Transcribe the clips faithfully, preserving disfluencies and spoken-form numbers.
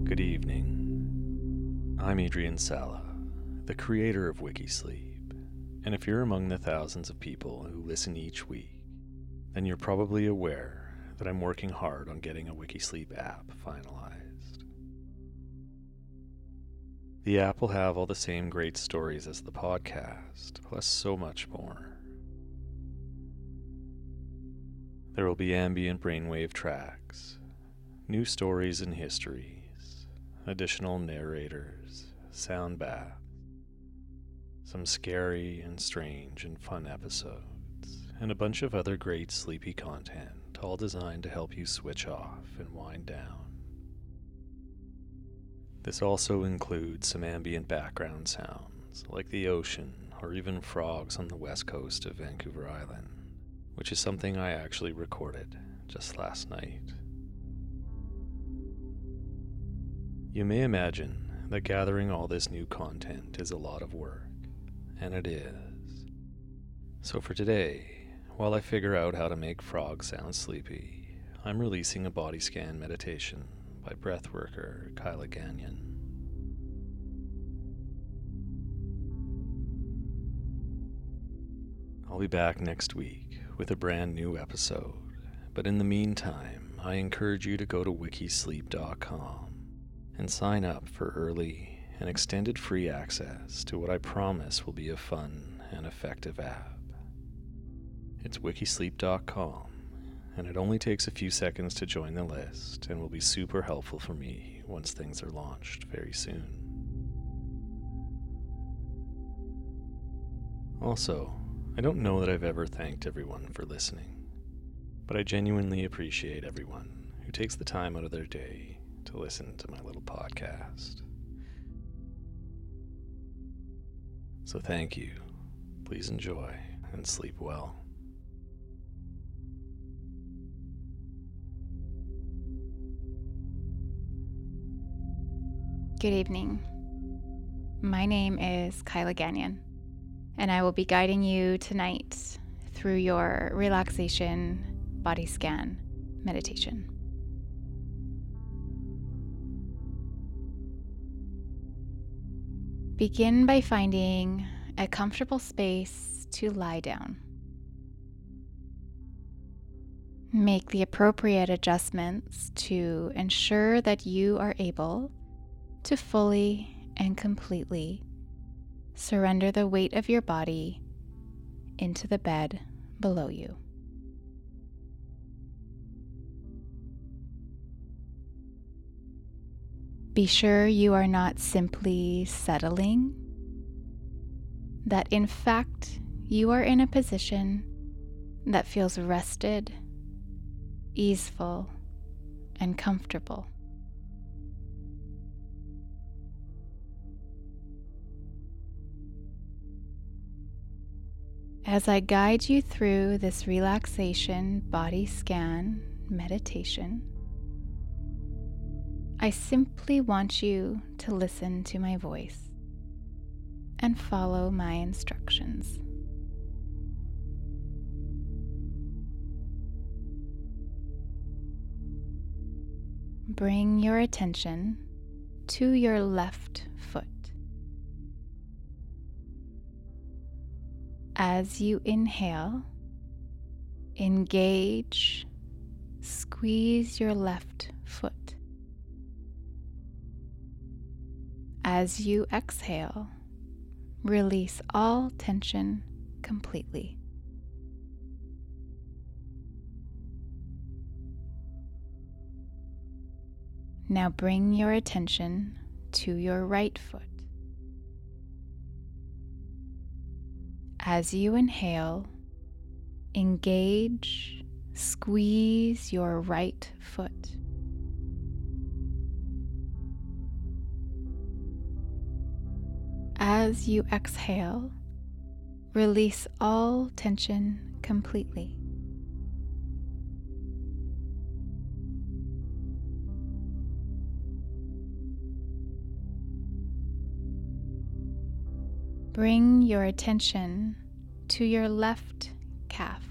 Good evening. I'm Adrian Sala, the creator of Wikisleep, and if you're among the thousands of people who listen each week, then you're probably aware that I'm working hard on getting a Wikisleep app finalized. The app will have all the same great stories as the podcast, plus so much more. There will be ambient brainwave tracks, new stories and histories, additional narrators, sound baths, some scary and strange and fun episodes, and a bunch of other great sleepy content, all designed to help you switch off and wind down. This also includes some ambient background sounds, like the ocean or even frogs on the west coast of Vancouver Island, which is something I actually recorded just last night. You may imagine that gathering all this new content is a lot of work, and it is. So for today, while I figure out how to make frogs sound sleepy, I'm releasing a body scan meditation by breathworker Kyla Gagnon. I'll be back next week with a brand new episode, but in the meantime, I encourage you to go to wikisleep dot com and sign up for early and extended free access to what I promise will be a fun and effective app. It's wikisleep dot com, and it only takes a few seconds to join the list and will be super helpful for me once things are launched very soon. Also, I don't know that I've ever thanked everyone for listening, but I genuinely appreciate everyone who takes the time out of their day to listen to my little podcast. So thank you, please enjoy, and sleep well. Good evening. My name is Kyla Gagnon, and I will be guiding you tonight through your relaxation body scan meditation. Begin by finding a comfortable space to lie down. Make the appropriate adjustments to ensure that you are able to fully and completely surrender the weight of your body into the bed below you. Be sure you are not simply settling, that in fact you are in a position that feels rested, easeful, and comfortable. As I guide you through this relaxation body scan meditation, I simply want you to listen to my voice and follow my instructions. Bring your attention to your left foot. As you inhale, engage, squeeze your left foot. As you exhale, release all tension completely. Now bring your attention to your right foot. As you inhale, engage, squeeze your right foot. As you exhale, release all tension completely. Bring your attention to your left calf.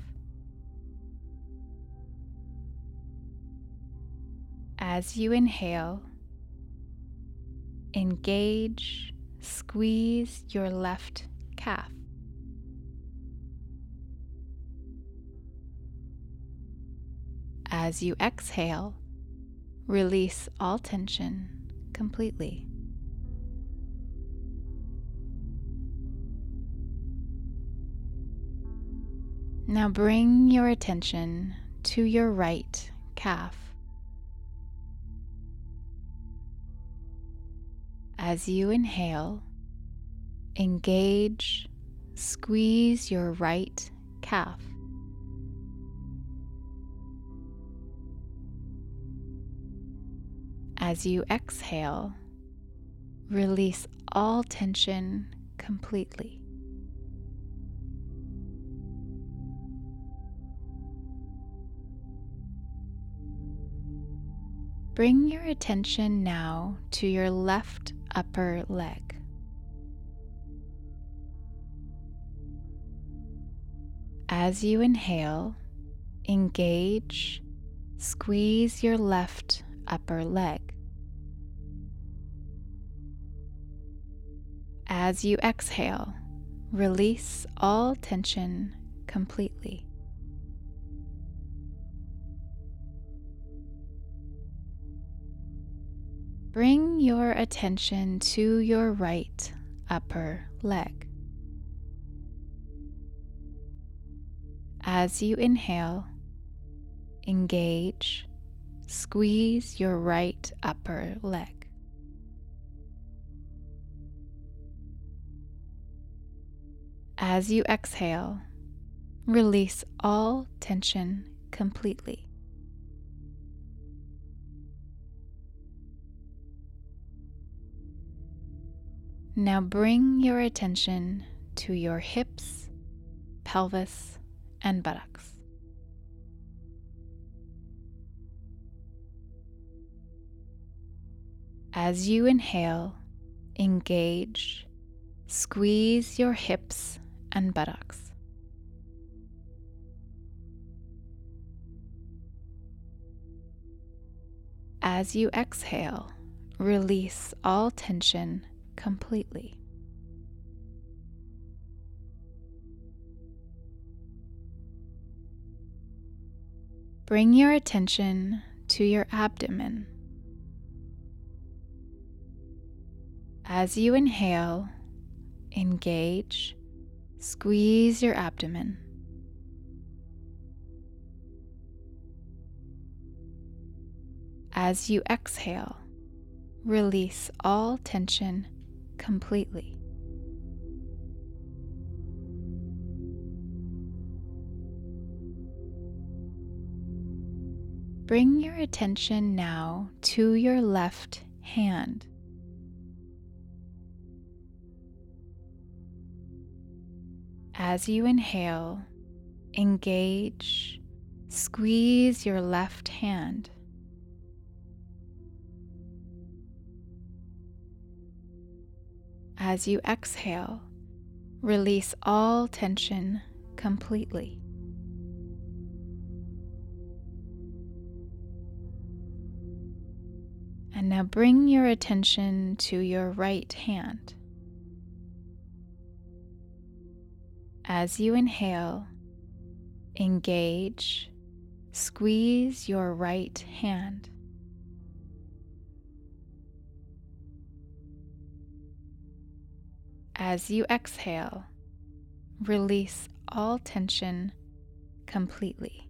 As you inhale, engage, squeeze your left calf. As you exhale, release all tension completely. Now bring your attention to your right calf. As you inhale, engage, squeeze your right calf. As you exhale, release all tension completely. Bring your attention now to your left upper leg. As you inhale, engage, squeeze your left upper leg. As you exhale, release all tension completely. Bring your attention to your right upper leg. As you inhale, engage, squeeze your right upper leg. As you exhale, release all tension completely. Now bring your attention to your hips, pelvis, and buttocks. As you inhale, engage, squeeze your hips and buttocks. As you exhale, release all tension completely. Bring your attention to your abdomen. As you inhale, engage, squeeze your abdomen. As you exhale, release all tension completely. Bring your attention now to your left hand. As you inhale, engage, squeeze your left hand. As you exhale, release all tension completely. And now bring your attention to your right hand. As you inhale, engage, squeeze your right hand. As you exhale, release all tension completely.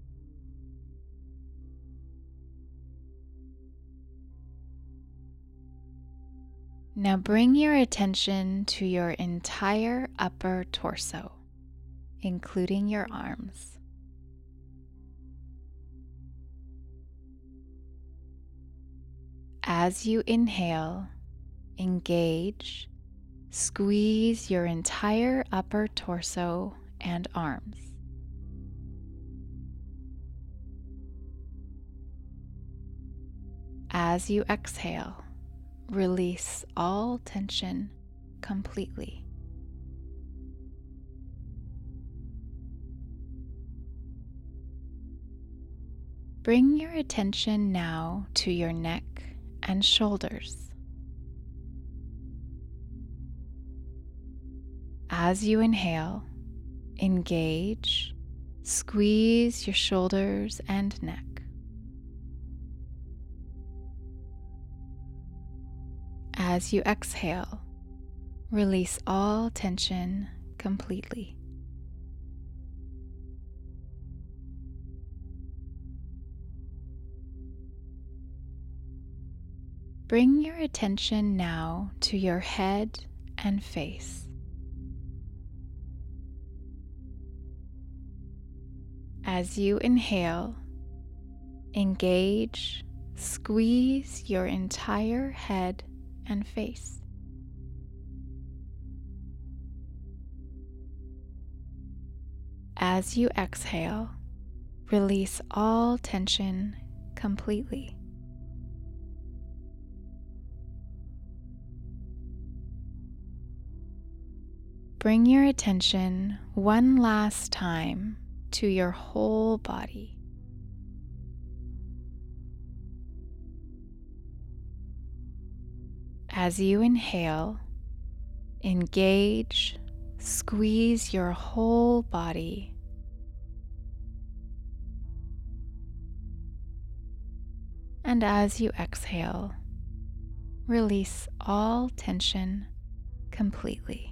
Now bring your attention to your entire upper torso, including your arms. As you inhale, engage, squeeze your entire upper torso and arms. As you exhale, release all tension completely. Bring your attention now to your neck and shoulders. As you inhale, engage, squeeze your shoulders and neck. As you exhale, release all tension completely. Bring your attention now to your head and face. As you inhale, engage, squeeze your entire head and face. As you exhale, release all tension completely. Bring your attention one last time to your whole body. As you inhale, engage, squeeze your whole body. And as you exhale, release all tension completely.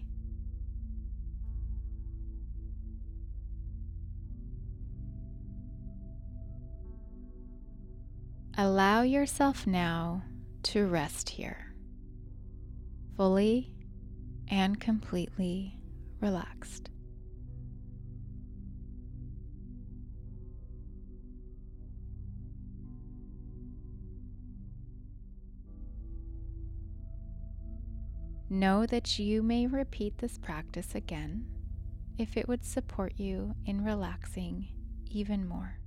Allow yourself now to rest here, fully and completely relaxed. Know that you may repeat this practice again if it would support you in relaxing even more.